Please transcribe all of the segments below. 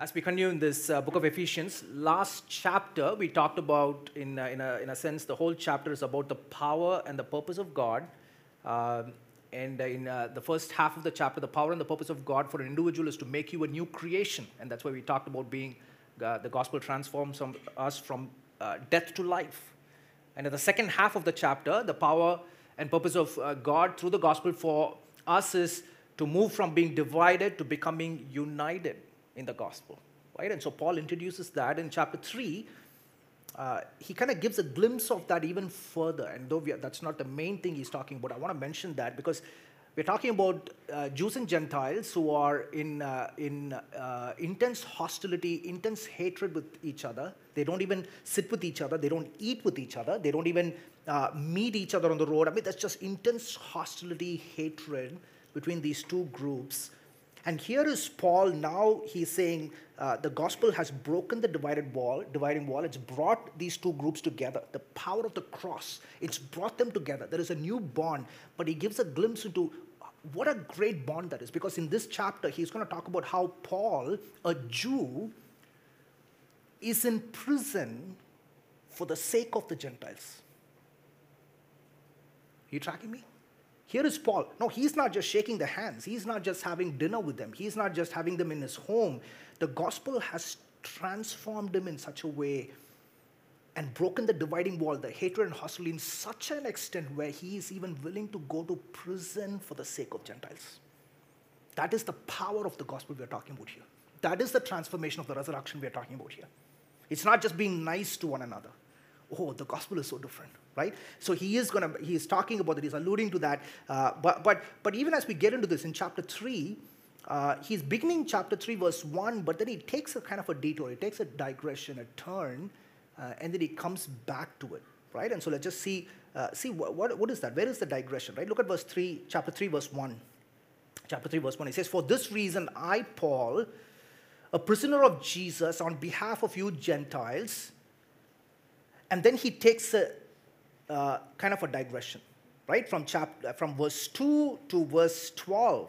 As we continue in this book of Ephesians, last chapter we talked about, in a sense, the whole chapter is about the power and the purpose of God. And in the first half of the chapter, the power and the purpose of God for an individual is to make you a new creation. And that's why we talked about being the gospel transforms us from death to life. And in the second half of the chapter, the power and purpose of God through the gospel for us is to move from being divided to becoming united in the gospel, right? And so Paul introduces that in chapter 3. He kind of gives a glimpse of that even further. And though that's not the main thing he's talking about, I want to mention that because we're talking about Jews and Gentiles who are in intense hostility, intense hatred with each other. They don't even sit with each other. They don't eat with each other. They don't even meet each other on the road. I mean, that's just intense hostility, hatred between these two groups. And here is Paul now, he's saying the gospel has broken the dividing wall. It's brought these two groups together. The power of the cross, it's brought them together. There is a new bond, but he gives a glimpse into what a great bond that is. Because in this chapter, he's going to talk about how Paul, a Jew, is in prison for the sake of the Gentiles. Are you tracking me? Here is Paul. No, he's not just shaking their hands. He's not just having dinner with them. He's not just having them in his home. The gospel has transformed him in such a way and broken the dividing wall, the hatred and hostility in such an extent where he is even willing to go to prison for the sake of Gentiles. That is the power of the gospel we're talking about here. That is the transformation of the resurrection we're talking about here. It's not just being nice to one another. Oh, the gospel is so different, right? So he's talking about that. He's alluding to that. But even as we get into this in chapter 3, he's beginning chapter 3, verse 1, but then he takes a kind of a detour. He takes a digression, a turn, and then he comes back to it, right? And so let's just see what is that? Where is the digression, right? Look at verse 3, chapter 3, verse 1. Chapter 3, verse 1. He says, "For this reason I, Paul, a prisoner of Jesus, on behalf of you Gentiles," and then he takes a kind of a digression, right? From verse 2 to verse 12.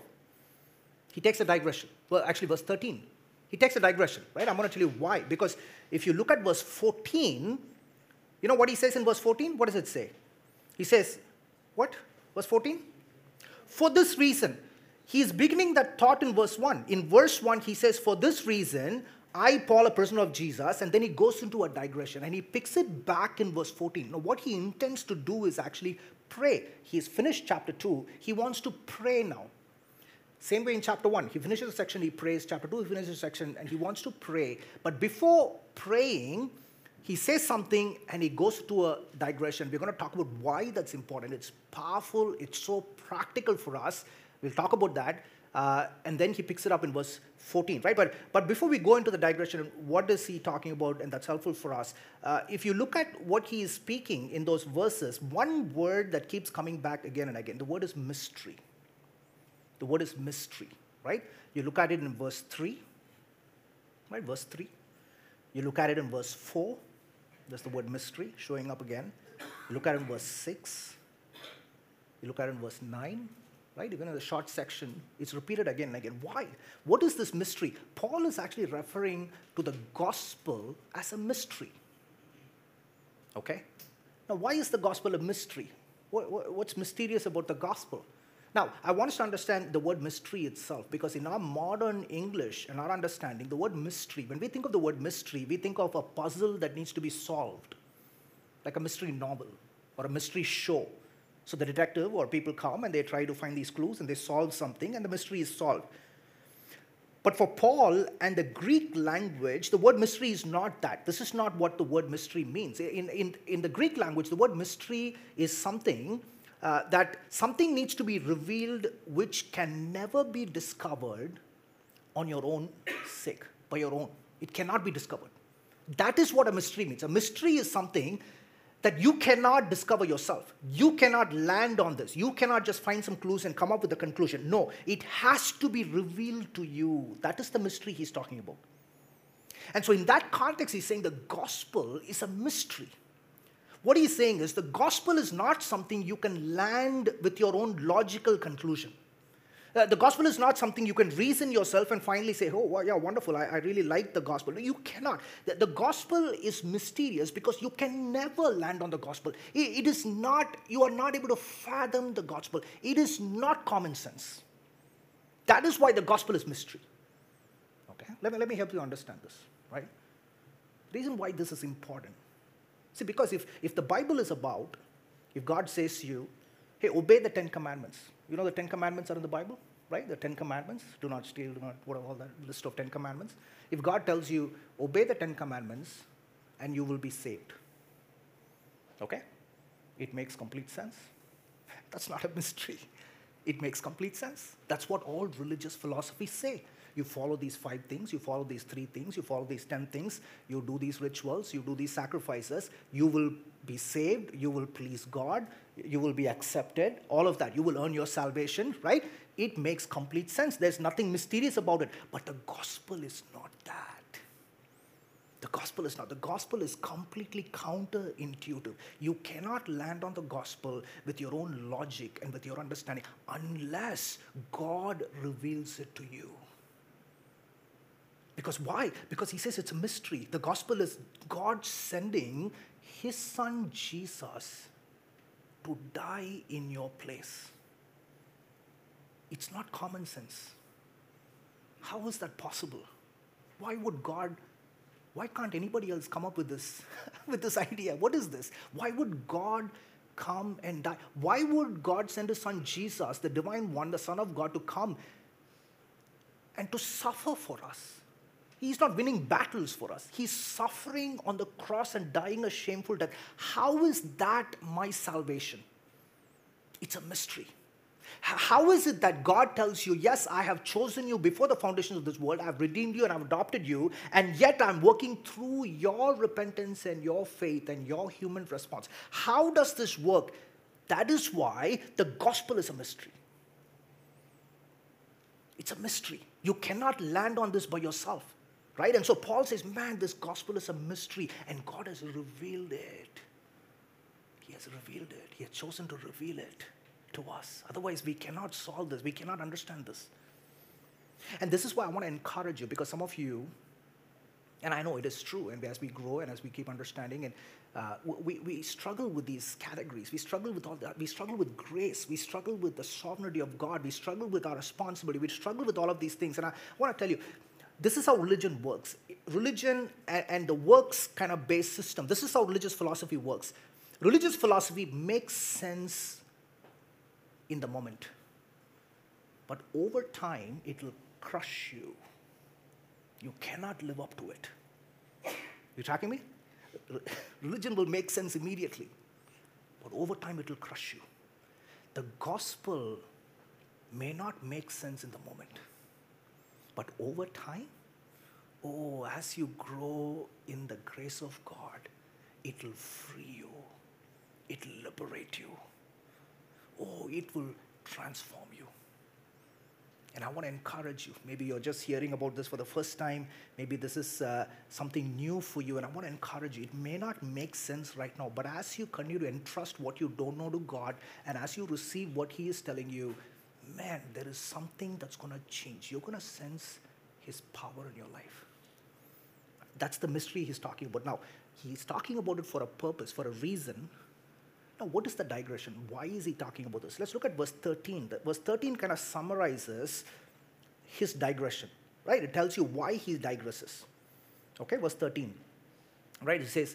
He takes a digression. Well, actually, verse 13. He takes a digression, right? I'm going to tell you why. Because if you look at verse 14, you know what he says in verse 14? What does it say? He says, what? Verse 14? "For this reason." He's beginning that thought in verse 1. In verse 1, he says, "For this reason, I, Paul, a prisoner of Jesus," and then he goes into a digression, and he picks it back in verse 14. Now, what he intends to do is actually pray. He's finished chapter 2. He wants to pray now. Same way in chapter 1. He finishes a section, he prays. Chapter 2, he finishes a section, and he wants to pray. But before praying, he says something, and he goes to a digression. We're going to talk about why that's important. It's powerful. It's so practical for us. We'll talk about that. And then he picks it up in verse 14, right? But before we go into the digression, what is he talking about? And that's helpful for us. If you look at what he is speaking in those verses, one word that keeps coming back again and again, the word is mystery. The word is mystery, right? You look at it in verse 3, right? Verse 3. You look at it in verse 4. There's the word mystery showing up again. You look at it in verse 6. You look at it in verse 9. Right? Even in the short section, it's repeated again and again. Why? What is this mystery? Paul is actually referring to the gospel as a mystery. Okay? Now, why is the gospel a mystery? What's mysterious about the gospel? Now, I want us to understand the word mystery itself, because in our modern English and our understanding, the word mystery, when we think of the word mystery, we think of a puzzle that needs to be solved, like a mystery novel or a mystery show. So the detective or people come and they try to find these clues and they solve something and the mystery is solved. But for Paul and the Greek language, the word mystery is not that. This is not what the word mystery means. In the Greek language, the word mystery is something that something needs to be revealed which can never be discovered on your own sake, by your own. It cannot be discovered. That is what a mystery means. A mystery is something that you cannot discover yourself. You cannot land on this. You cannot just find some clues and come up with a conclusion. No, it has to be revealed to you. That is the mystery he's talking about. And so in that context, he's saying the gospel is a mystery. What he's saying is the gospel is not something you can land with your own logical conclusion. The gospel is not something you can reason yourself and finally say, oh, well, yeah, wonderful, I really like the gospel. No, you cannot. The gospel is mysterious because you can never land on the gospel. It is not, you are not able to fathom the gospel. It is not common sense. That is why the gospel is mystery. Okay? Let me help you understand this, right? The reason why this is important. See, because if the Bible is about, if God says to you, hey, obey the 10 commandments. You know the 10 commandments are in the Bible, right? The 10 commandments. Do not steal, do not, whatever, all that list of 10 commandments. If God tells you, obey the 10 commandments and you will be saved. Okay? It makes complete sense. That's not a mystery. It makes complete sense. That's what all religious philosophies say. You follow these 5 things, you follow these 3 things, you follow these 10 things, you do these rituals, you do these sacrifices, you will be saved, you will please God, you will be accepted, all of that. You will earn your salvation, right? It makes complete sense. There's nothing mysterious about it. But the gospel is not that. The gospel is not. The gospel is completely counterintuitive. You cannot land on the gospel with your own logic and with your understanding unless God reveals it to you. Because why? Because he says it's a mystery. The gospel is God sending his son Jesus to die in your place. It's not common sense. How is that possible? Why can't anybody else come up with this, with this idea? What is this? Why would God come and die? Why would God send his son Jesus, the divine one, the Son of God, to come and to suffer for us? He's not winning battles for us. He's suffering on the cross and dying a shameful death. How is that my salvation? It's a mystery. How is it that God tells you, yes, I have chosen you before the foundations of this world, I've redeemed you and I've adopted you, and yet I'm working through your repentance and your faith and your human response? How does this work? That is why the gospel is a mystery. It's a mystery. You cannot land on this by yourself. Right? And so Paul says, man, this gospel is a mystery, and God has revealed it. He has revealed it. He has chosen to reveal it to us. Otherwise, we cannot solve this. We cannot understand this. And this is why I want to encourage you, because some of you, and I know it is true, and as we grow and as we keep understanding, and we struggle with these categories. We struggle with all that. We struggle with grace. We struggle with the sovereignty of God. We struggle with our responsibility. We struggle with all of these things. And I want to tell you, this is how religion works. Religion and the works kind of based system. This is how religious philosophy works. Religious philosophy makes sense in the moment. But over time, it will crush you. You cannot live up to it. You tracking me? Religion will make sense immediately. But over time, it will crush you. The gospel may not make sense in the moment. But over time, as you grow in the grace of God, it will free you. It will liberate you. It will transform you. And I want to encourage you. Maybe you're just hearing about this for the first time. Maybe this is something new for you. And I want to encourage you. It may not make sense right now, but as you continue to entrust what you don't know to God, and as you receive what he is telling you, man, there is something that's going to change. You're going to sense his power in your life. That's the mystery he's talking about. Now, he's talking about it for a purpose, for a reason. Now, what is the digression? Why is he talking about this? Let's look at verse 13. Verse 13 kind of summarizes his digression, right? It tells you why he digresses. Okay, verse 13. Right, it says,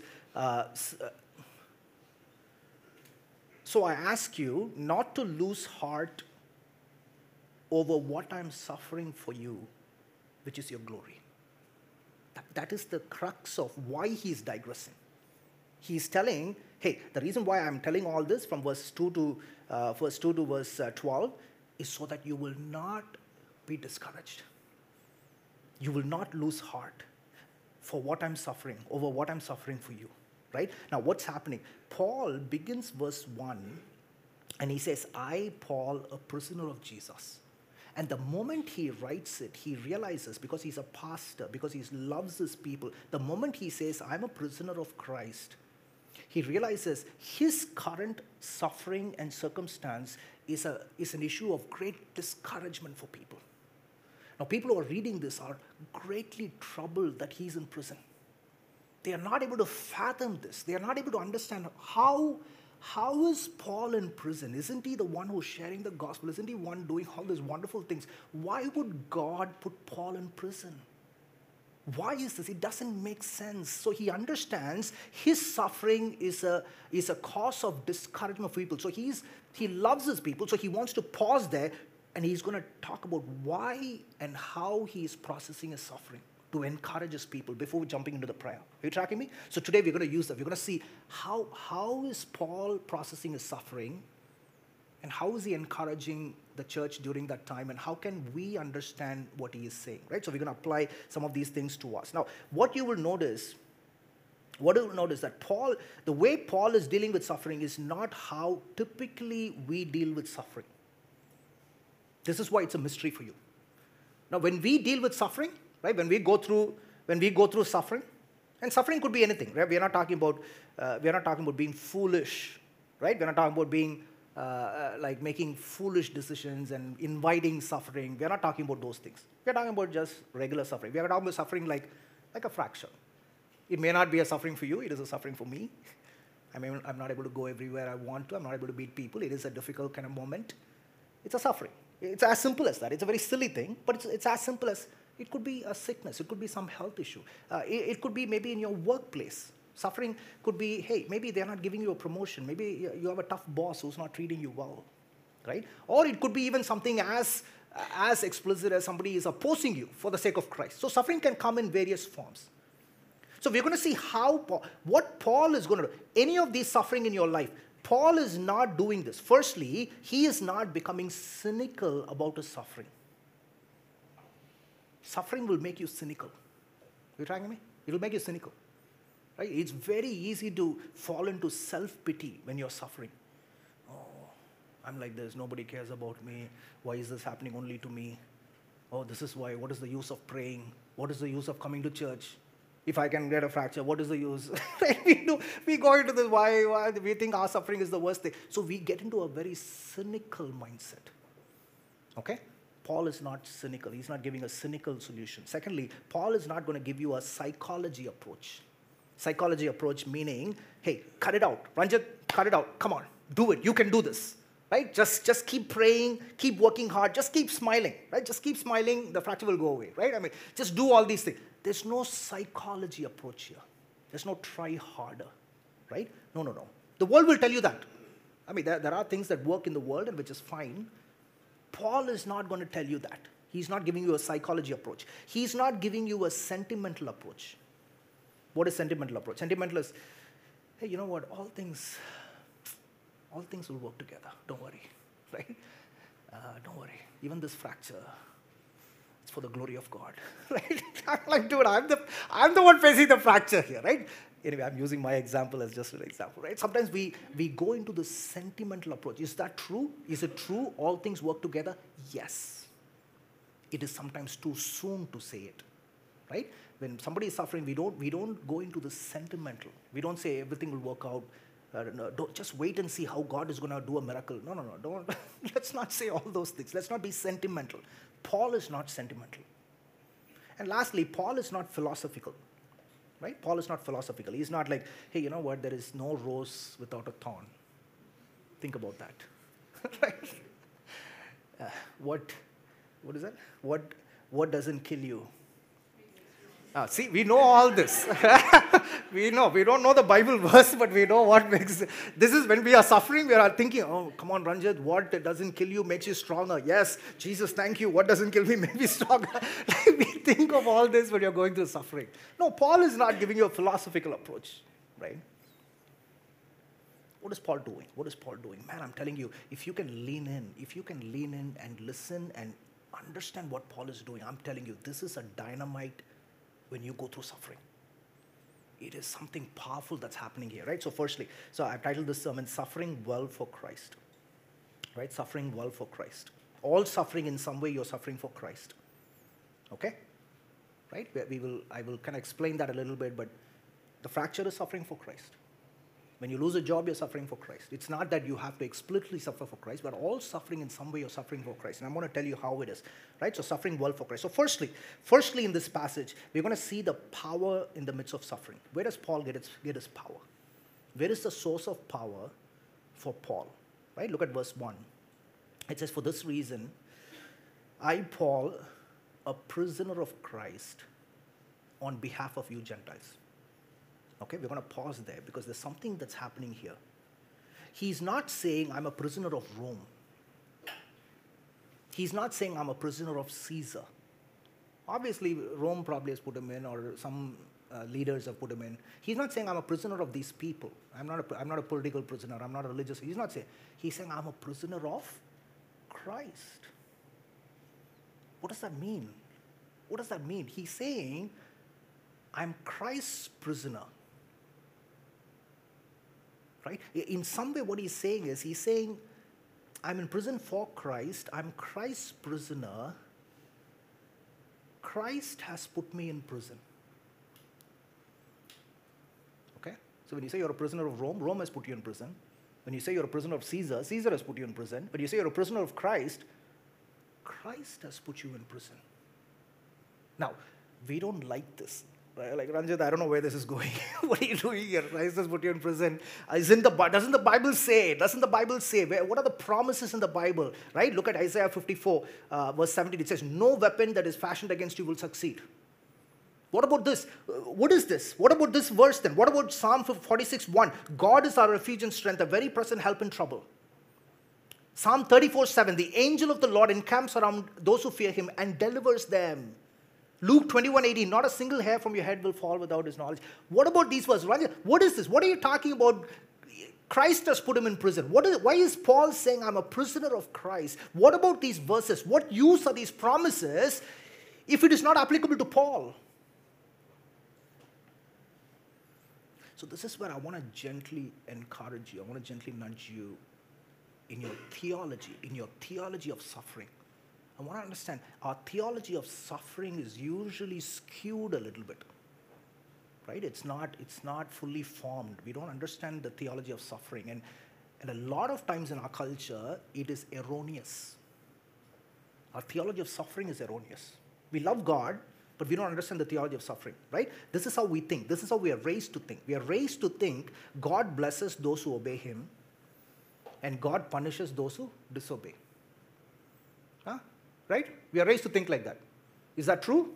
so I ask you not to lose heart over what I'm suffering for you, which is your glory. That is the crux of why he's digressing. He's telling, hey, the reason why I'm telling all this from verse 2 to verse 12 is so that you will not be discouraged. You will not lose heart for what I'm suffering, over what I'm suffering for you, right? Now, what's happening? Paul begins verse 1, and he says, I, Paul, a prisoner of Jesus. And the moment he writes it, he realizes, because he's a pastor, because he loves his people, the moment he says, I'm a prisoner of Christ, he realizes his current suffering and circumstance is an issue of great discouragement for people. Now, people who are reading this are greatly troubled that he's in prison. They are not able to fathom this. They are not able to understand how is Paul in prison? Isn't he the one who's sharing the gospel? Isn't he one doing all these wonderful things? Why would God put Paul in prison? Why is this? It doesn't make sense. So he understands his suffering is a cause of discouragement for people. So he loves his people, so he wants to pause there, and he's going to talk about why and how he is processing his suffering to encourage his people before jumping into the prayer. Are you tracking me? So today we're going to use that. We're going to see how is Paul processing his suffering, and how is he encouraging the church during that time, and how can we understand what he is saying, right? So we're going to apply some of these things to us. Now, what you will notice that Paul, the way Paul is dealing with suffering is not how typically we deal with suffering. This is why it's a mystery for you. Now, when we deal with suffering, right, when we go through suffering, and suffering could be anything, right? We are not talking about being foolish, right? We're not talking about being like making foolish decisions and inviting suffering. We're not talking about those things. We're talking about just regular suffering. We're talking about suffering like a fracture. It may not be a suffering for you. It is a suffering for me. I mean, I'm not able to go everywhere I want to. I'm not able to meet people. It is a difficult kind of moment. It's a suffering. It's as simple as that. It's a very silly thing, but it's as simple as it could be a sickness. It could be some health issue. It could be maybe in your workplace. Suffering could be, hey, maybe they're not giving you a promotion. Maybe you have a tough boss who's not treating you well, right? Or it could be even something as explicit as somebody is opposing you for the sake of Christ. So suffering can come in various forms. So we're going to see what Paul is going to do. Any of these suffering in your life, Paul is not doing this. Firstly, he is not becoming cynical about his suffering. Suffering will make you cynical. Are you tracking me? It will make you cynical. Right? It's very easy to fall into self-pity when you're suffering. Oh, I'm like this. Nobody cares about me. Why is this happening only to me? Oh, this is why. What is the use of praying? What is the use of coming to church? If I can get a fracture, what is the use? We go into this, why we think our suffering is the worst thing. So we get into a very cynical mindset. Okay? Paul is not cynical. He's not giving a cynical solution. Secondly, Paul is not going to give you a psychology approach. Psychology approach meaning, hey, cut it out. Ranjit, cut it out. Come on, do it. You can do this. Right? Just keep praying, keep working hard, just keep smiling. Right? Just keep smiling, the fracture will go away. Right? I mean, just do all these things. There's no psychology approach here. There's no try harder. Right? No. The world will tell you that. I mean, there are things that work in the world and which is fine. Paul is not going to tell you that. He's not giving you a psychology approach. He's not giving you a sentimental approach. What is sentimental approach? Sentimental is, hey, you know what? All things will work together. Don't worry, right? Don't worry. Even this fracture, it's for the glory of God, right? I'm like, dude, I'm the one facing the fracture here, right? Anyway, I'm using my example as just an example, right? Sometimes we go into the sentimental approach. Is that true? Is it true? All things work together? Yes. It is sometimes too soon to say it, right? When somebody is suffering, we don't go into the sentimental. We don't say everything will work out. No, don't just wait and see how God is going to do a miracle. No. Don't. Let's not say all those things. Let's not be sentimental. Paul is not sentimental. And lastly, Paul is not philosophical. Right? Paul is not philosophical. He's not like, hey, you know what? There is no rose without a thorn. Think about that. Right? What is that? What doesn't kill you? See, we know all this. We don't know the Bible verse, but we know what makes it. This is when we are suffering, we are thinking, oh, come on, Ranjit, what doesn't kill you makes you stronger. Yes, Jesus, thank you. What doesn't kill me makes me stronger. We think of all this when you're going through suffering. No, Paul is not giving you a philosophical approach, right? What is Paul doing? Man, I'm telling you, if you can lean in and listen and understand what Paul is doing, I'm telling you, this is a dynamite when you go through suffering. It is something powerful that's happening here, right? So firstly, I've titled this sermon, Suffering Well for Christ. Right? Suffering well for Christ. All suffering in some way, you're suffering for Christ. Okay? Right? I will kind of explain that a little bit, but the fracture is suffering for Christ. When you lose a job, you're suffering for Christ. It's not that you have to explicitly suffer for Christ, but all suffering in some way you're suffering for Christ. And I'm going to tell you how it is, right? So suffering well for Christ. So firstly in this passage, we're going to see the power in the midst of suffering. Where does Paul get his power? Where is the source of power for Paul? Right? Look at verse 1. It says, "For this reason, I, Paul, a prisoner of Christ, on behalf of you Gentiles." Okay, we're going to pause there because there's something that's happening here. He's not saying, "I'm a prisoner of Rome." He's not saying, "I'm a prisoner of Caesar." Obviously, Rome probably has put him in, or some leaders have put him in. He's not saying, "I'm a prisoner of these people. I'm not a political prisoner. I'm not a religious." He's not saying. He's saying, "I'm a prisoner of Christ." What does that mean? What does that mean? He's saying, "I'm Christ's prisoner." Right? In some way, what he's saying, "I'm in prison for Christ. I'm Christ's prisoner. Christ has put me in prison." Okay? So when you say you're a prisoner of Rome, Rome has put you in prison. When you say you're a prisoner of Caesar, Caesar has put you in prison. When you say you're a prisoner of Christ, Christ has put you in prison. Now, we don't like this. Right? Like, Ranjit, I don't know where this is going. What are you doing here? Christ has put you in prison. Doesn't the Bible say? What are the promises in the Bible? Right? Look at Isaiah 54, verse 17. It says, "No weapon that is fashioned against you will succeed." What about this? What is this? What about this verse then? What about Psalm 46:1? "God is our refuge and strength, a very present help in trouble." Psalm 34:7. "The angel of the Lord encamps around those who fear him and delivers them." Luke 21:18, "Not a single hair from your head will fall without his knowledge." What about these verses? What is this? What are you talking about? Christ has put him in prison. Why is Paul saying, "I'm a prisoner of Christ"? What about these verses? What use are these promises if it is not applicable to Paul? So this is where I want to gently encourage you. I want to gently nudge you in your theology of suffering. I want to understand, our theology of suffering is usually skewed a little bit, right? It's not fully formed. We don't understand the theology of suffering. And a lot of times in our culture, it is erroneous. Our theology of suffering is erroneous. We love God, but we don't understand the theology of suffering, right? This is how we think. This is how we are raised to think. We are raised to think God blesses those who obey him, and God punishes those who disobey. Huh? Right? We are raised to think like that. Is that true?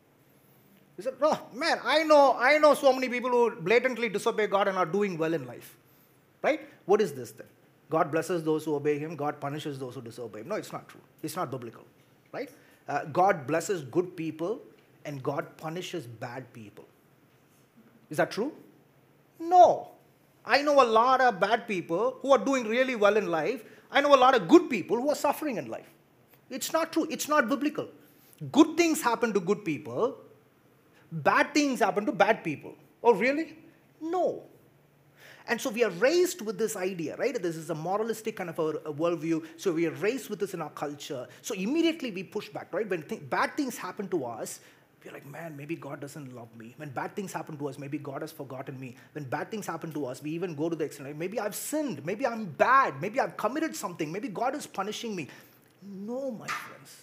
Is it? Oh, man, I know so many people who blatantly disobey God and are doing well in life. Right? What is this then? God blesses those who obey him. God punishes those who disobey him. No, it's not true. It's not biblical. Right? God blesses good people and God punishes bad people. Is that true? No. I know a lot of bad people who are doing really well in life. I know a lot of good people who are suffering in life. It's not true. It's not biblical. Good things happen to good people. Bad things happen to bad people. Oh, really? No. And so we are raised with this idea, right? This is a moralistic kind of a worldview. So we are raised with this in our culture. So immediately we push back, right? When bad things happen to us, we're like, man, maybe God doesn't love me. When bad things happen to us, maybe God has forgotten me. When bad things happen to us, we even go to the extent, like, maybe I've sinned. Maybe I'm bad. Maybe I've committed something. Maybe God is punishing me. No, my friends.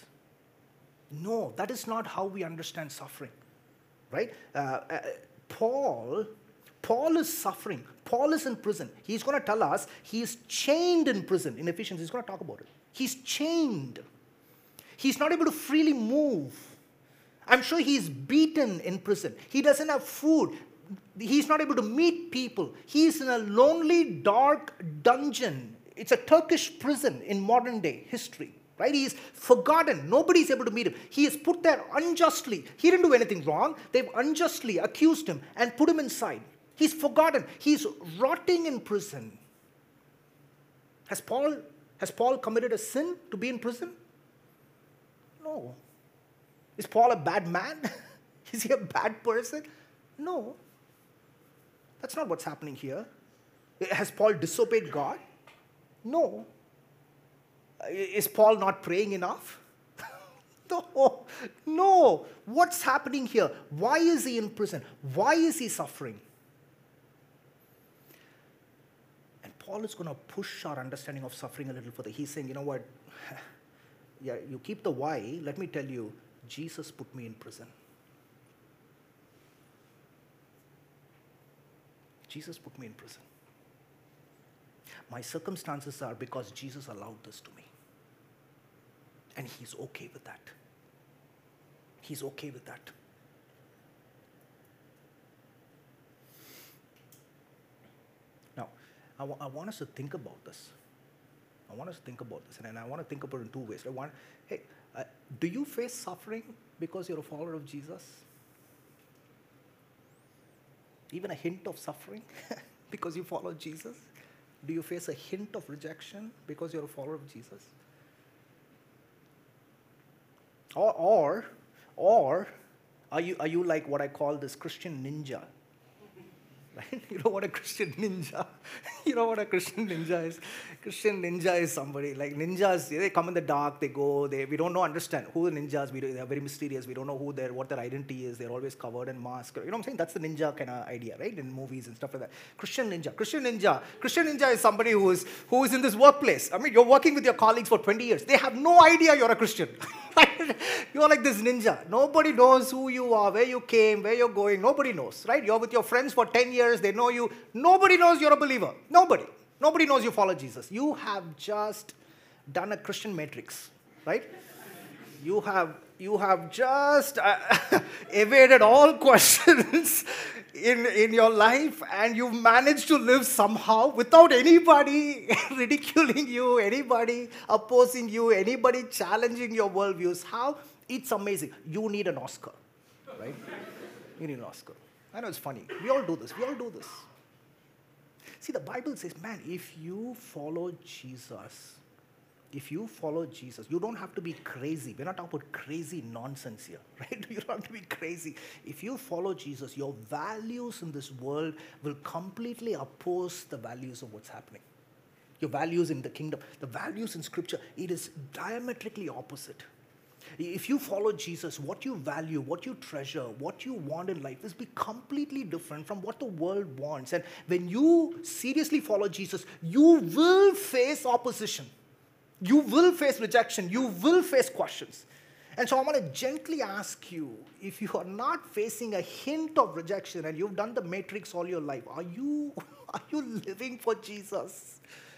No, that is not how we understand suffering, right? Paul is suffering. Paul is in prison. He's going to tell us he is chained in prison. In Ephesians, he's going to talk about it. He's chained. He's not able to freely move. I'm sure he's beaten in prison. He doesn't have food. He's not able to meet people. He's in a lonely, dark dungeon. It's a Turkish prison in modern day history. Right? He is forgotten. Nobody is able to meet him. He is put there unjustly. He didn't do anything wrong. They've unjustly accused him and put him inside. He's forgotten. He's rotting in prison. Has Paul committed a sin to be in prison? No. Is Paul a bad man? Is he a bad person? No. That's not what's happening here. Has Paul disobeyed God? No. Is Paul not praying enough? No. What's happening here? Why is he in prison? Why is he suffering? Paul is going to push our understanding of suffering a little further. He's saying, you know what? Yeah, you keep the why. Let me tell you, Jesus put me in prison. Jesus put me in prison. My circumstances are because Jesus allowed this to me. And he's okay with that. He's okay with that. Now, I want us to think about this. I want us to think about this. And I want to think about it in two ways. Do you face suffering because you're a follower of Jesus? Even a hint of suffering because you follow Jesus? Do you face a hint of rejection because you're a follower of Jesus? Or are you like what I call this Christian ninja? Right? You know what a Christian ninja? You know what a Christian ninja is? Christian ninja is somebody like ninjas. They come in the dark. They go. We don't know understand who the ninjas. They are very mysterious. We don't know what their identity is. They're always covered in mask. You know what I'm saying? That's the ninja kind of idea, right? In movies and stuff like that. Christian ninja is somebody who is in this workplace. I mean, you're working with your colleagues for 20 years. They have no idea you're a Christian. You're like this ninja. Nobody knows who you are, where you came, where you're going. Nobody knows, right? You're with your friends for 10 years. They know you. Nobody knows you're a believer. Nobody. Nobody knows you follow Jesus. You have just done a Christian matrix, right? You have just evaded all questions in your life, and you've managed to live somehow without anybody ridiculing you, anybody opposing you, anybody challenging your worldviews. How? It's amazing. You need an Oscar, right? You need an Oscar. I know it's funny. We all do this. See, the Bible says, man, if you follow Jesus, you don't have to be crazy. We're not talking about crazy nonsense here, right? You don't have to be crazy. If you follow Jesus, your values in this world will completely oppose the values of what's happening. Your values in the kingdom, the values in Scripture, it is diametrically opposite. If you follow Jesus, what you value, what you treasure, what you want in life is be completely different from what the world wants. And when you seriously follow Jesus, you will face opposition. You will face rejection. You will face questions. And so I want to gently ask you, if you are not facing a hint of rejection and you've done the matrix all your life, are you living for Jesus?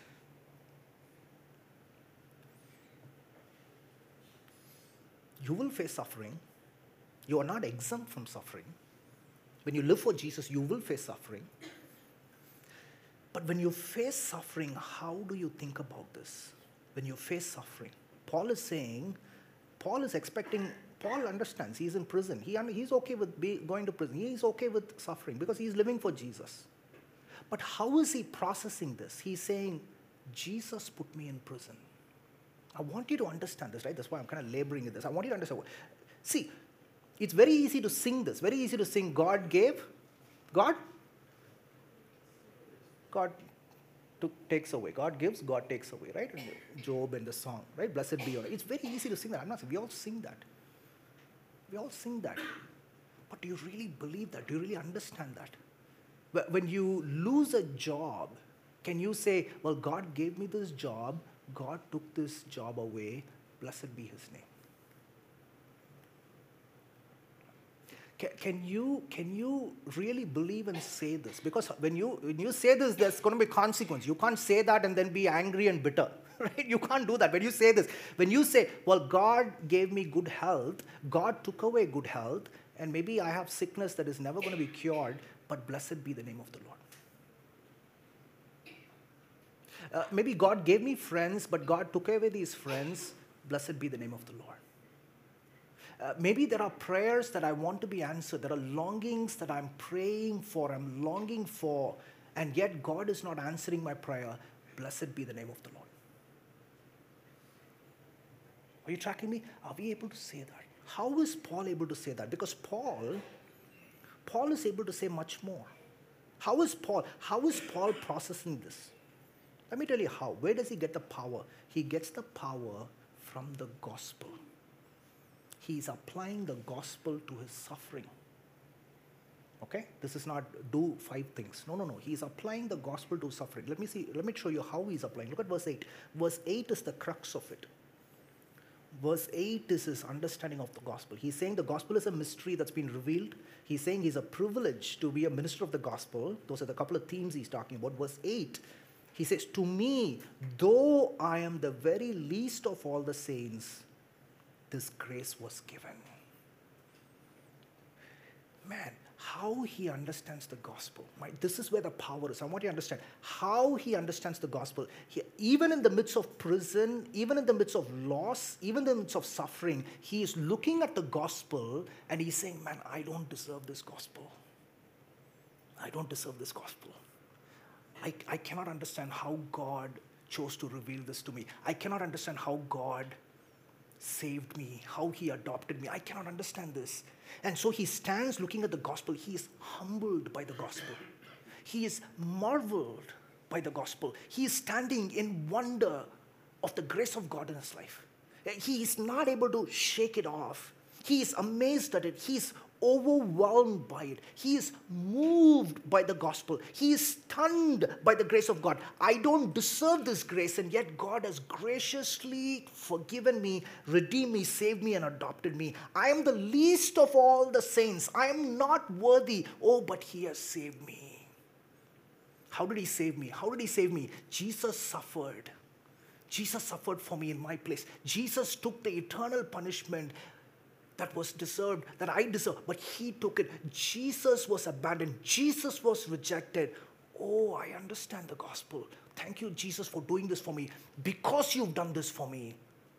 You will face suffering. You are not exempt from suffering. When you live for Jesus, you will face suffering. But when you face suffering, how do you think about this? When you face suffering, Paul is expecting, Paul understands, he's in prison. He's okay with going to prison. He's okay with suffering because he's living for Jesus. But how is he processing this? He's saying, Jesus put me in prison. I want you to understand this, right? That's why I'm kind of laboring in this. I want you to understand. See, it's very easy to sing this. Very easy to sing, God gave, God takes away. God gives, God takes away, right? And Job and the song, right? Blessed be your name. It's very easy to sing that. I'm not saying, we all sing that. We all sing that. But do you really believe that? Do you really understand that? When you lose a job, can you say, well, God gave me this job, God took this job away, blessed be his name? Can you really believe and say this? Because when you say this, there's going to be consequence. You can't say that and then be angry and bitter, right? You can't do that. When you say this, when you say, well, God gave me good health, God took away good health, and maybe I have sickness that is never going to be cured, but blessed be the name of the Lord. Maybe God gave me friends, but God took away these friends. Blessed be the name of the Lord. Maybe there are prayers that I want to be answered. There are longings that I'm praying for, I'm longing for, and yet God is not answering my prayer. Blessed be the name of the Lord. Are you tracking me? Are we able to say that? How is Paul able to say that? Because Paul is able to say much more. How is Paul processing this? Let me tell you how. Where does he get the power? He gets the power from the gospel. He's applying the gospel to his suffering. Okay? This is not do 5 things. No, no, no. He's applying the gospel to suffering. Let me show you how he's applying. Look at verse 8. Verse 8 is the crux of it. Verse 8 is his understanding of the gospel. He's saying the gospel is a mystery that's been revealed. He's saying he's a privilege to be a minister of the gospel. Those are the couple of themes he's talking about. Verse 8, he says, to me, though I am the very least of all the saints, this grace was given. Man, how he understands the gospel. This is where the power is. I want you to understand how he understands the gospel. Even in the midst of prison, even in the midst of loss, even in the midst of suffering, he is looking at the gospel and he's saying, man, I don't deserve this gospel. I don't deserve this gospel. I cannot understand how God chose to reveal this to me. I cannot understand how God saved me, how he adopted me. I cannot understand this. And so he stands looking at the gospel. He is humbled by the gospel. He is marveled by the gospel. He is standing in wonder of the grace of God in his life. He is not able to shake it off. He is amazed at it. He is overwhelmed by it. He is moved by the gospel. He is stunned by the grace of God. I don't deserve this grace, and yet God has graciously forgiven me, redeemed me, saved me, and adopted me. I am the least of all the saints. I am not worthy. Oh, but he has saved me. How did he save me? How did he save me? Jesus suffered. Jesus suffered for me in my place. Jesus took the eternal punishment that was deserved, that I deserve, but he took it. Jesus was abandoned. Jesus was rejected. Oh, I understand the gospel. Thank you, Jesus, for doing this for me. Because you've done this for me,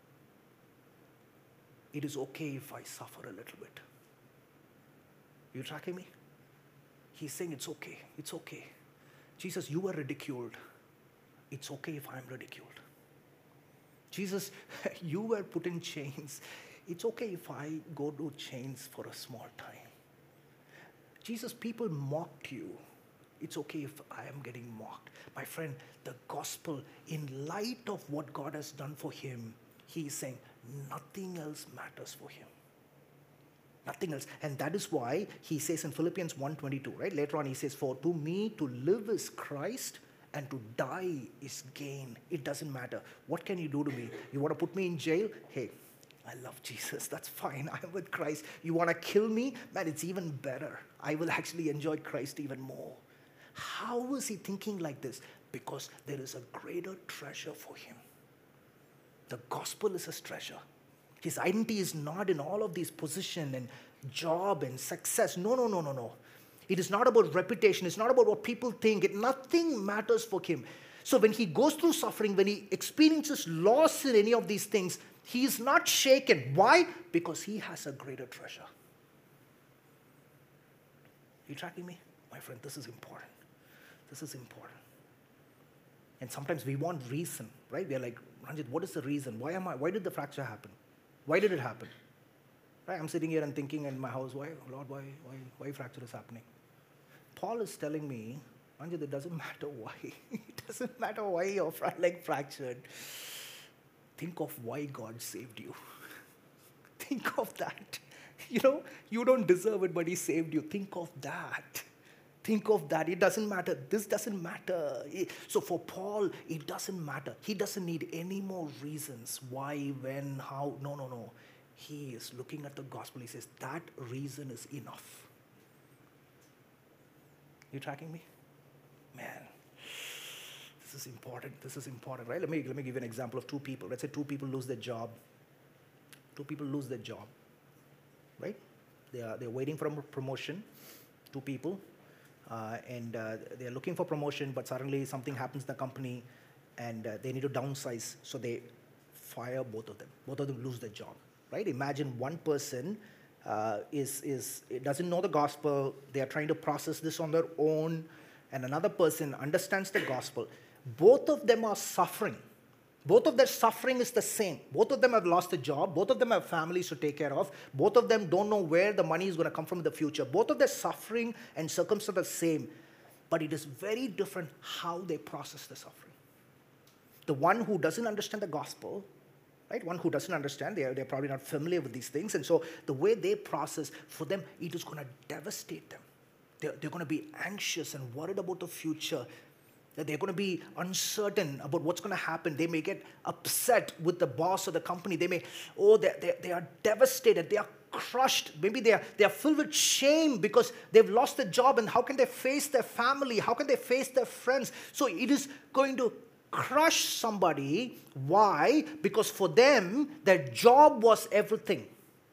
it is okay if I suffer a little bit. You tracking me? He's saying it's okay. It's okay. Jesus, you were ridiculed. It's okay if I'm ridiculed. Jesus, you were put in chains. It's okay if I go to chains for a small time. Jesus, people mocked you. It's okay if I am getting mocked. My friend, the gospel, in light of what God has done for him, he is saying nothing else matters for him. Nothing else. And that is why he says in Philippians 1:22, right? Later on he says, for to me to live is Christ and to die is gain. It doesn't matter. What can you do to me? You want to put me in jail? Hey, I love Jesus. That's fine. I'm with Christ. You want to kill me? Man, it's even better. I will actually enjoy Christ even more. How is he thinking like this? Because there is a greater treasure for him. The gospel is his treasure. His identity is not in all of these position and job and success. No. It is not about reputation. It's not about what people think. Nothing matters for him. So when he goes through suffering, when he experiences loss in any of these things, he is not shaken. Why? Because he has a greater treasure. You tracking me? My friend, this is important. This is important. And sometimes we want reason, right? We are like, Ranjit, what is the reason? Why did the fracture happen? Why did it happen? Right? I'm sitting here and thinking in my house, why fracture is happening? Paul is telling me, Ranjit, it doesn't matter why. It doesn't matter why your leg fractured. Think of why God saved you. Think of that. You don't deserve it, but he saved you. Think of that. Think of that. It doesn't matter. This doesn't matter. So for Paul, it doesn't matter. He doesn't need any more reasons. Why, when, how. No. He is looking at the gospel. He says, that reason is enough. You tracking me? Man, this is important. This is important, right? Let me give you an example of two people. Let's say two people lose their job. Two people lose their job, right? They're waiting for a promotion. Two people. And they're looking for promotion, but suddenly something happens in the company and they need to downsize, so they fire both of them. Both of them lose their job, right? Imagine one person doesn't know the gospel, they are trying to process this on their own, and another person understands the gospel. Both of them are suffering. Both of their suffering is the same. Both of them have lost a job. Both of them have families to take care of. Both of them don't know where the money is going to come from in the future. Both of their suffering and circumstances are the same. But it is very different how they process the suffering. The one who doesn't understand the gospel, right? One who doesn't understand, they're probably not familiar with these things. And so the way they process, for them, it is going to devastate them. They're going to be anxious and worried about the future. That they're going to be uncertain about what's going to happen. They may get upset with the boss of the company. They may, they are devastated. They are crushed. Maybe they are filled with shame because they've lost their job, and how can they face their family? How can they face their friends? So it is going to crush somebody. Why? Because for them, their job was everything.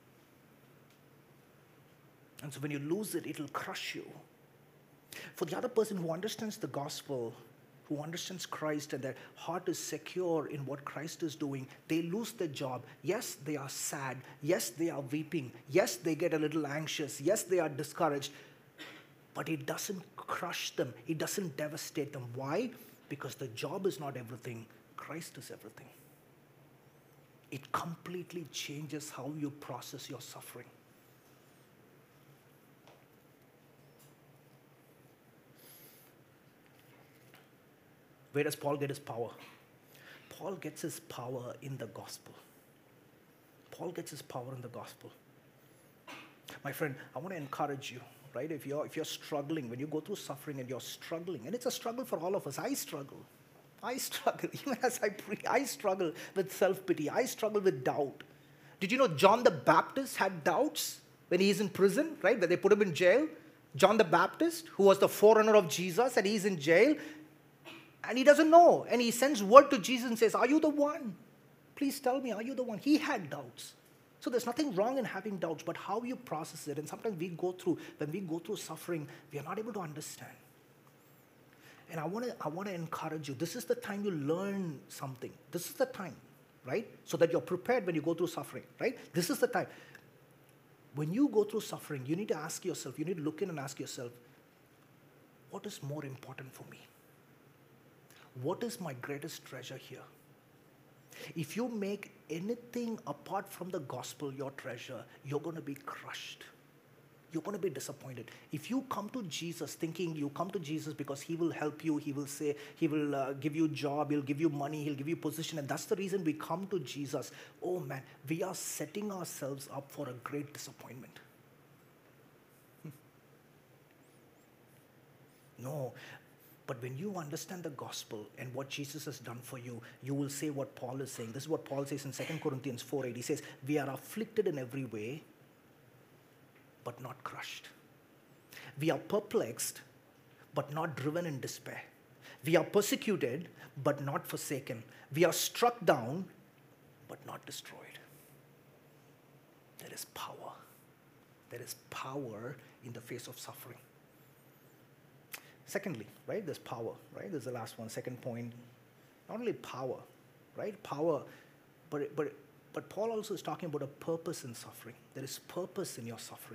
And so when you lose it, it'll crush you. For the other person who understands the gospel, who understands Christ, and their heart is secure in what Christ is doing, they lose their job. Yes, they are sad. Yes, they are weeping. Yes, they get a little anxious. Yes, they are discouraged. But it doesn't crush them. It doesn't devastate them. Why? Because the job is not everything. Christ is everything. It completely changes how you process your suffering. Where does Paul get his power? Paul gets his power in the gospel. Paul gets his power in the gospel. My friend, I want to encourage you, right? If you're struggling, when you go through suffering and you're struggling, and it's a struggle for all of us. I struggle. Even as I struggle with self-pity. I struggle with doubt. Did you know John the Baptist had doubts when he's in prison, right? When they put him in jail? John the Baptist, who was the forerunner of Jesus, and he's in jail. And he doesn't know. And he sends word to Jesus and says, are you the one? Please tell me, are you the one? He had doubts. So there's nothing wrong in having doubts, but how you process it. And sometimes when we go through suffering, we are not able to understand. And I want to encourage you. This is the time you learn something. This is the time, right? So that you're prepared when you go through suffering, right? This is the time. When you go through suffering, you need to ask yourself, you need to look in and ask yourself, what is more important for me? What is my greatest treasure here? If you make anything apart from the gospel your treasure, you're going to be crushed. You're going to be disappointed. If you come to Jesus thinking you come to Jesus because he will help you, he will say, he will give you a job, he'll give you money, he'll give you position, and that's the reason we come to Jesus, oh man, we are setting ourselves up for a great disappointment. No. But when you understand the gospel and what Jesus has done for you, you will say what Paul is saying. This is what Paul says in 2 Corinthians 4:8. He says, we are afflicted in every way, but not crushed. We are perplexed, but not driven in despair. We are persecuted, but not forsaken. We are struck down, but not destroyed. There is power. There is power in the face of suffering. Secondly, right, there's power, right? There's the last one, second point. Not only power, right? Power, but Paul also is talking about a purpose in suffering. There is purpose in your suffering.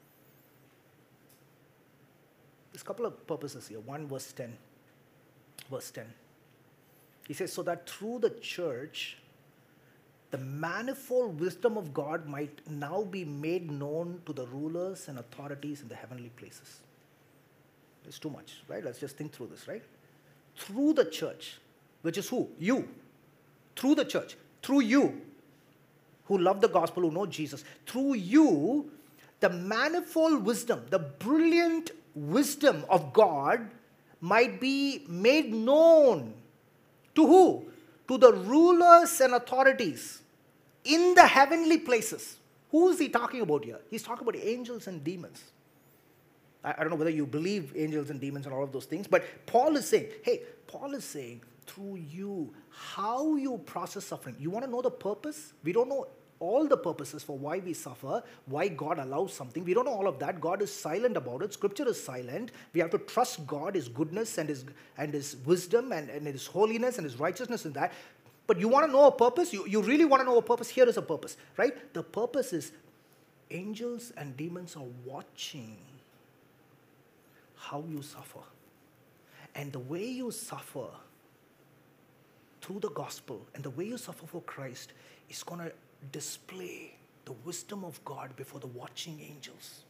There's a couple of purposes here. One, verse 10. Verse 10. He says, so that through the church, the manifold wisdom of God might now be made known to the rulers and authorities in the heavenly places. It's too much, right? Let's just think through this, right? Through the church, which is who? You. Through the church. Through you, who love the gospel, who know Jesus. Through you, the manifold wisdom, the brilliant wisdom of God might be made known. To who? To the rulers and authorities in the heavenly places. Who is he talking about here? He's talking about angels and demons. I don't know whether you believe angels and demons and all of those things, but Paul is saying, through you, how you process suffering. You want to know the purpose? We don't know all the purposes for why we suffer, why God allows something. We don't know all of that. God is silent about it. Scripture is silent. We have to trust God, His goodness and His wisdom and His holiness and His righteousness in that. But you want to know a purpose? You really want to know a purpose? Here is a purpose, right? The purpose is angels and demons are watching how you suffer. And the way you suffer through the gospel and the way you suffer for Christ is going to display the wisdom of God before the watching angels.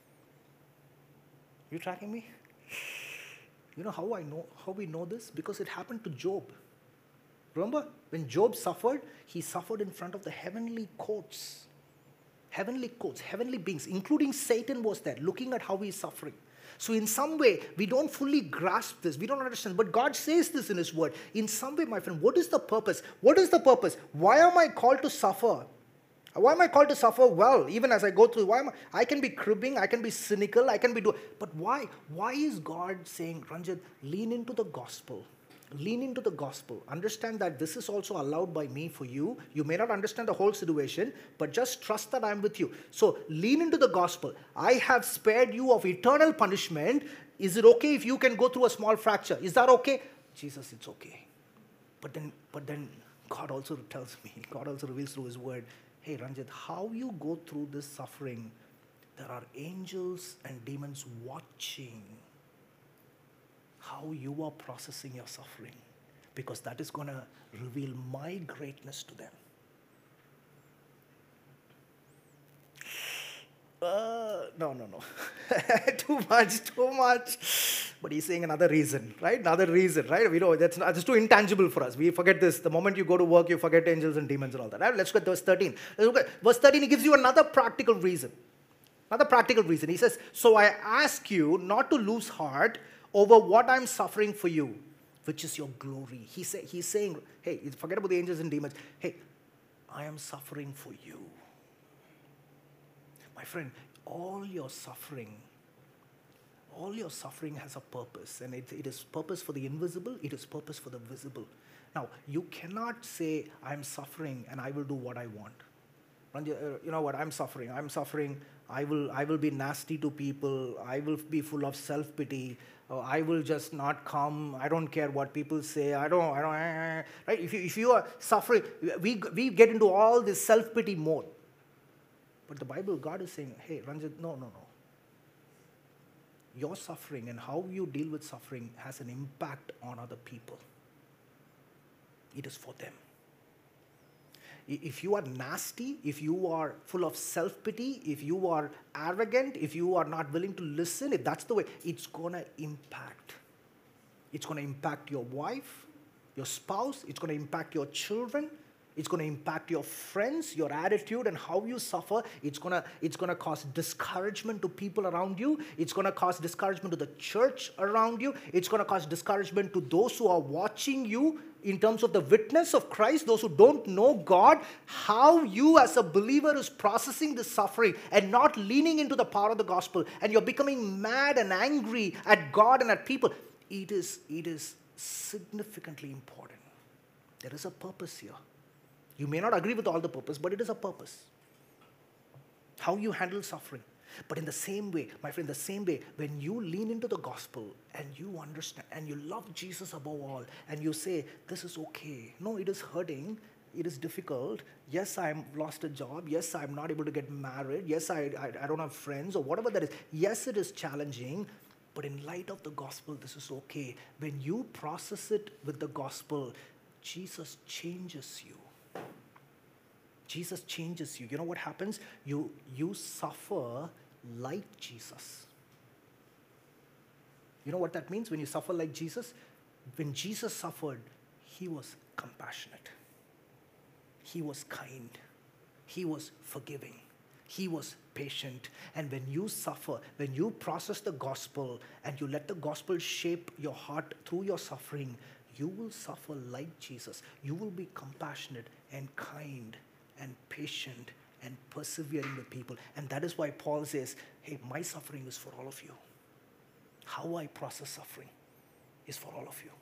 You tracking me? You know how we know this? Because it happened to Job. Remember, when Job suffered, he suffered in front of the heavenly courts. heavenly courts, heavenly beings, including Satan was there, looking at how he's suffering. So in some way, we don't fully grasp this. We don't understand. But God says this in his word. In some way, my friend, what is the purpose? What is the purpose? Why am I called to suffer? Why am I called to suffer? Well, even as I go through, I can be cribbing, I can be cynical, I can be doing. But why? Why is God saying, Ranjit, lean into the gospel. Lean into the gospel. Understand that this is also allowed by me for you. You may not understand the whole situation, but just trust that I'm with you. So lean into the gospel. I have spared you of eternal punishment. Is it okay if you can go through a small fracture? Is that okay? Jesus, it's okay. But then God also tells me, God also reveals through his word, hey, Ranjit, how you go through this suffering, there are angels and demons watching how you are processing your suffering, because that is going to reveal my greatness to them. No. Too much. But he's saying another reason, right? Another reason, right? We know that's too intangible for us. We forget this. The moment you go to work, you forget angels and demons and all that. Right? Let's look at verse 13. Verse 13, he gives you another practical reason. Another practical reason. He says, so I ask you not to lose heart over what I'm suffering for you, which is your glory. He's saying, hey, forget about the angels and demons. Hey, I am suffering for you. My friend, all your suffering has a purpose. And it is purpose for the invisible, it is purpose for the visible. Now, you cannot say, I'm suffering and I will do what I want. You know what, I'm suffering. I will be nasty to people. I will be full of self-pity. I will just not come. I don't care what people say. I don't, right? If you are suffering, we get into all this self-pity mode. But the Bible, God is saying, hey, Ranjit, no. Your suffering and how you deal with suffering has an impact on other people. It is for them. If you are nasty, if you are full of self-pity, if you are arrogant, if you are not willing to listen, if that's the way, it's going to impact. It's going to impact your wife, your spouse. It's going to impact your children. It's going to impact your friends, your attitude, and how you suffer. It's going to cause discouragement to people around you. It's going to cause discouragement to the church around you. It's going to cause discouragement to those who are watching you in terms of the witness of Christ, those who don't know God. How you as a believer is processing the suffering and not leaning into the power of the gospel, and you're becoming mad and angry at God and at people. It is significantly important. There is a purpose here. You may not agree with all the purpose, but it is a purpose. How you handle suffering. But in the same way, my friend, the same way, when you lean into the gospel and you understand and you love Jesus above all, and you say, this is okay. No, it is hurting. It is difficult. Yes, I'm lost a job. Yes, I'm not able to get married. Yes, I don't have friends or whatever that is. Yes, it is challenging. But in light of the gospel, this is okay. When you process it with the gospel, Jesus changes you. Jesus changes you. You know what happens? You suffer like Jesus. You know what that means when you suffer like Jesus? When Jesus suffered, he was compassionate. He was kind. He was forgiving. He was patient. And when you suffer, when you process the gospel and you let the gospel shape your heart through your suffering, you will suffer like Jesus. You will be compassionate and kind and patient and persevering with people. And that is why Paul says, hey, my suffering is for all of you. How I process suffering is for all of you.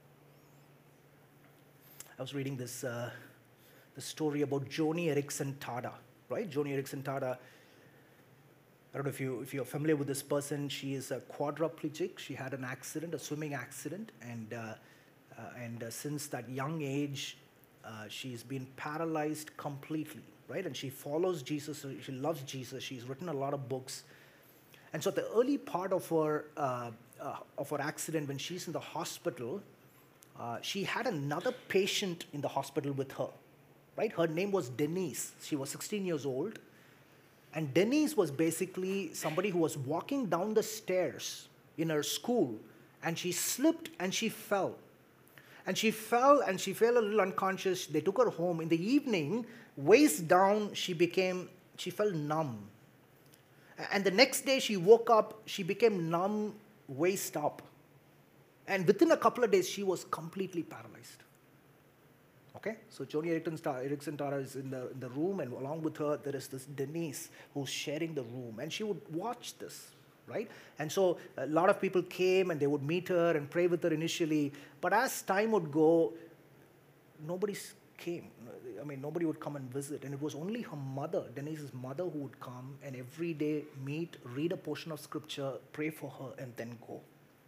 I was reading this the story about Joni Eareckson Tada, right? Joni Eareckson Tada. I don't know if you're familiar with this person. She is a quadriplegic. She had an accident, a swimming accident, and since that young age, she's been paralyzed completely, right? And she follows Jesus. She loves Jesus. She's written a lot of books. And so at the early part of her accident, when she's in the hospital, she had another patient in the hospital with her, right? Her name was Denise. She was 16 years old. And Denise was basically somebody who was walking down the stairs in her school, and she slipped and she fell. And she fell a little unconscious. They took her home. In the evening, waist down, she She felt numb. And the next day she woke up, she became numb, waist up. And within a couple of days, she was completely paralyzed. Okay? So Joni Erickson Tara is in the room, and along with her, there is this Denise who's sharing the room. And she would watch this, right? And so a lot of people came, and they would meet her and pray with her initially. But as time would go, nobody came. I mean, nobody would come and visit. And it was only her mother, Denise's mother, who would come and every day meet, read a portion of scripture, pray for her, and then go.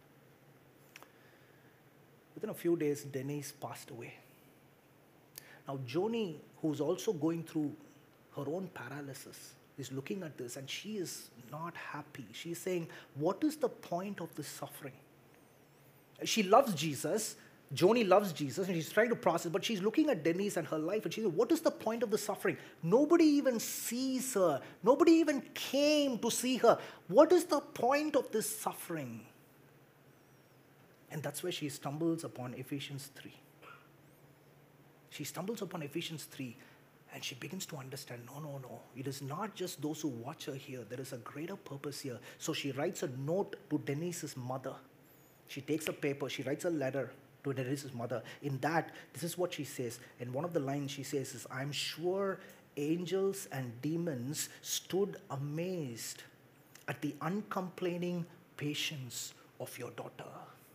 Within a few days, Denise passed away. Now, Joni, who's also going through her own paralysis, is looking at this, and she is not happy. She's saying, what is the point of this suffering? She loves Jesus. Joni loves Jesus, and she's trying to process, but she's looking at Denise and her life, and she's saying, what is the point of the suffering? Nobody even sees her. Nobody even came to see her. What is the point of this suffering? And that's where she stumbles upon Ephesians 3. She stumbles upon Ephesians 3, and she begins to understand, no. It is not just those who watch her here. There is a greater purpose here. So she writes a note to Denise's mother. She takes a paper, she writes a letter to Denise's mother. In that, this is what she says. In one of the lines she says is, I'm sure angels and demons stood amazed at the uncomplaining patience of your daughter.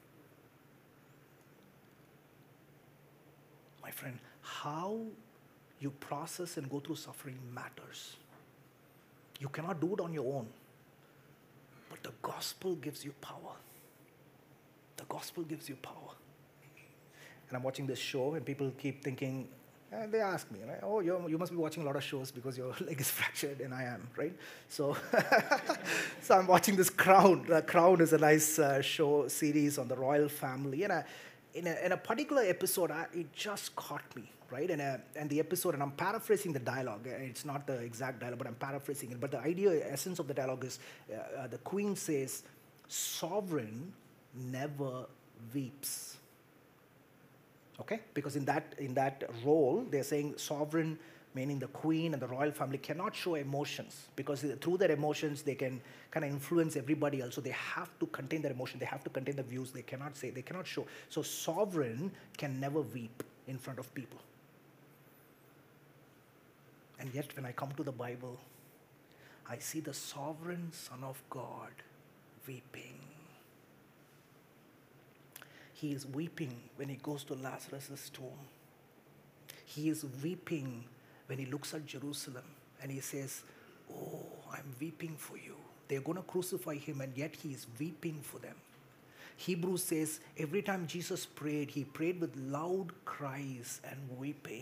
My friend, how you process and go through suffering matters. You cannot do it on your own. But the gospel gives you power. The gospel gives you power. And I'm watching this show, and people keep thinking, and they ask me, right? Oh, you must be watching a lot of shows because your leg is fractured, and I am, right? So, so I'm watching this Crown. Crown is a nice show series on the royal family, and in a particular episode, it just caught me, right? And the episode, and I'm paraphrasing the dialogue. It's not the exact dialogue, but I'm paraphrasing it. But the essence of the dialogue is, the queen says, "Sovereign never weeps." Okay? Because in that role, they're saying sovereign, meaning the queen and the royal family, cannot show emotions, because through their emotions, they can kind of influence everybody else. So they have to contain their emotion. They have to contain the views. They cannot show. So sovereign can never weep in front of people. And yet, when I come to the Bible, I see the sovereign Son of God weeping. He is weeping when he goes to Lazarus' tomb. He is weeping when he looks at Jerusalem and he says, oh, I'm weeping for you. They're going to crucify him, and yet he is weeping for them. Hebrews says every time Jesus prayed, he prayed with loud cries and weeping.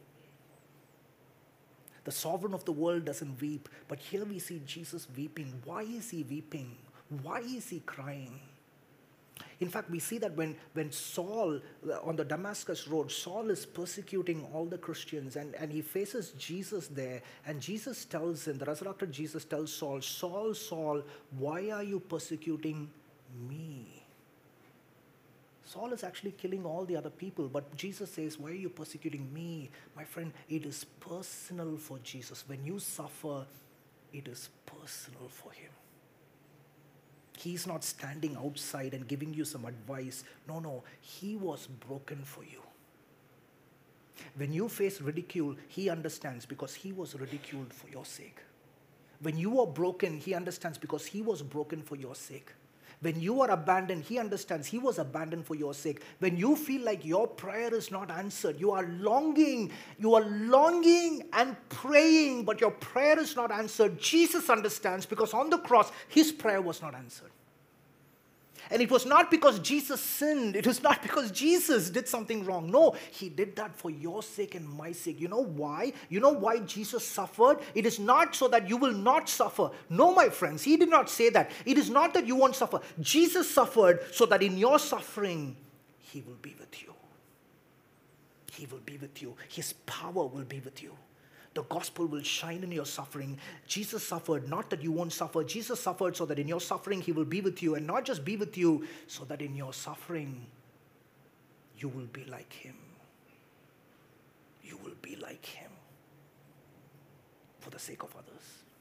The sovereign of the world doesn't weep, but here we see Jesus weeping. Why is he weeping? Why is he crying? In fact, we see that when Saul, on the Damascus road, Saul is persecuting all the Christians, and he faces Jesus there, and Jesus tells him, the resurrected Jesus tells Saul, Saul, Saul, why are you persecuting me? Saul is actually killing all the other people, but Jesus says, why are you persecuting me? My friend, it is personal for Jesus. When you suffer, it is personal for him. He's not standing outside and giving you some advice. No, he was broken for you. When you face ridicule, he understands because he was ridiculed for your sake. When you are broken, he understands because he was broken for your sake. When you are abandoned, he understands he was abandoned for your sake. When you feel like your prayer is not answered, you are longing and praying, but your prayer is not answered, Jesus understands because on the cross, his prayer was not answered. And it was not because Jesus sinned. It was not because Jesus did something wrong. No, he did that for your sake and my sake. You know why? You know why Jesus suffered? It is not so that you will not suffer. No, my friends, he did not say that. It is not that you won't suffer. Jesus suffered so that in your suffering, he will be with you. He will be with you. His power will be with you. The gospel will shine in your suffering. Jesus suffered, not that you won't suffer. Jesus suffered so that in your suffering he will be with you. And not just be with you, so that in your suffering you will be like him. You will be like him. for the sake of others.